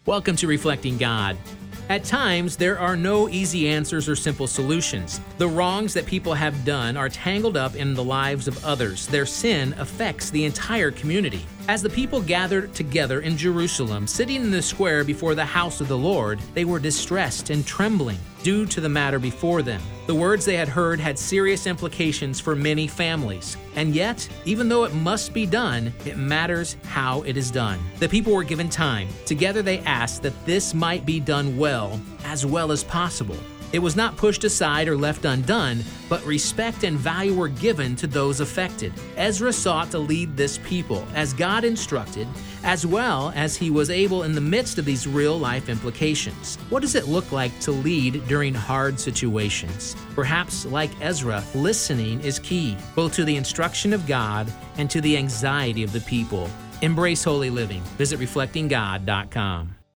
Welcome to Reflecting God. At times, there are no easy answers or simple solutions. The wrongs that people have done are tangled up in the lives of others. Their sin affects the entire community. As the people gathered together in Jerusalem, sitting in the square before the house of the Lord, they were distressed and trembling due to the matter before them. The words they had heard had serious implications for many families. And yet, even though it must be done, it matters how it is done. The people were given time. Together they asked that this might be done well as possible. It was not pushed aside or left undone, but respect and value were given to those affected. Ezra sought to lead this people as God instructed, as well as he was able in the midst of these real-life implications. What does it look like to lead during hard situations? Perhaps, like Ezra, listening is key, both to the instruction of God and to the anxiety of the people. Embrace holy living. Visit reflectinggod.com.